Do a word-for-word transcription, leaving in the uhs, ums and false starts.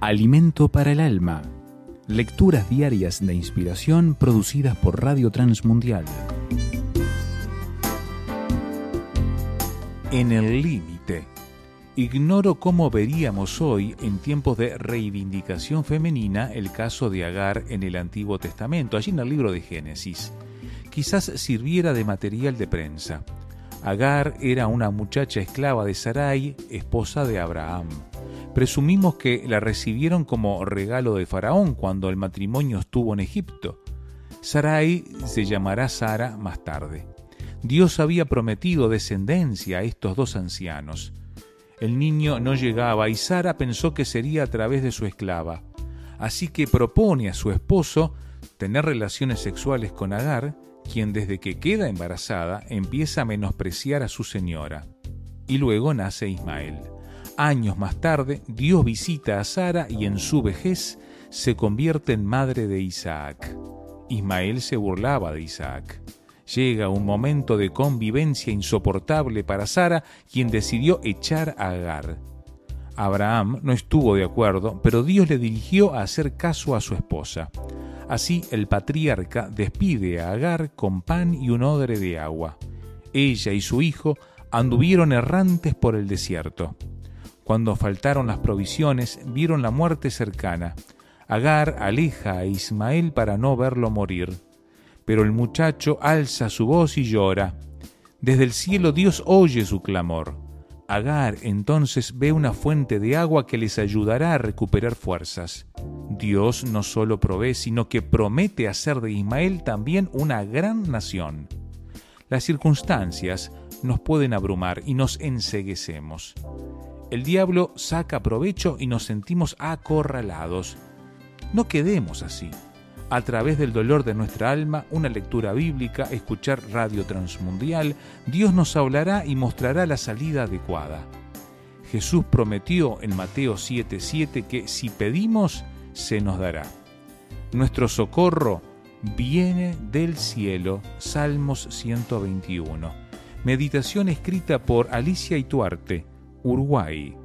Alimento para el alma. Lecturas diarias de inspiración producidas por Radio Transmundial. En el límite. Ignoro cómo veríamos hoy, en tiempos de reivindicación femenina, el caso de Agar en el Antiguo Testamento, allí en el libro de Génesis. Quizás sirviera de material de prensa. Agar era una muchacha esclava de Sarai, esposa de Abraham. Presumimos que la recibieron como regalo de Faraón cuando el matrimonio estuvo en Egipto. Sarai se llamará Sara más tarde. Dios había prometido descendencia a estos dos ancianos. El niño no llegaba y Sara pensó que sería a través de su esclava. Así que propone a su esposo tener relaciones sexuales con Agar, quien desde que queda embarazada empieza a menospreciar a su señora. Y luego nace Ismael. Años más tarde, Dios visita a Sara y en su vejez se convierte en madre de Isaac. Ismael se burlaba de Isaac. Llega un momento de convivencia insoportable para Sara, quien decidió echar a Agar. Abraham no estuvo de acuerdo, pero Dios le dirigió a hacer caso a su esposa. Así, el patriarca despide a Agar con pan y un odre de agua. Ella y su hijo anduvieron errantes por el desierto. Cuando faltaron las provisiones, vieron la muerte cercana. Agar aleja a Ismael para no verlo morir. Pero el muchacho alza su voz y llora. Desde el cielo Dios oye su clamor. Agar entonces ve una fuente de agua que les ayudará a recuperar fuerzas. Dios no solo provee, sino que promete hacer de Ismael también una gran nación. Las circunstancias nos pueden abrumar y nos enceguecemos. El diablo saca provecho y nos sentimos acorralados. No quedemos así. A través del dolor de nuestra alma, una lectura bíblica, escuchar Radio Transmundial, Dios nos hablará y mostrará la salida adecuada. Jesús prometió en Mateo siete siete que si pedimos, se nos dará. Nuestro socorro viene del cielo. Salmos ciento veintiuno. Meditación escrita por Alicia Ituarte, Uruguay.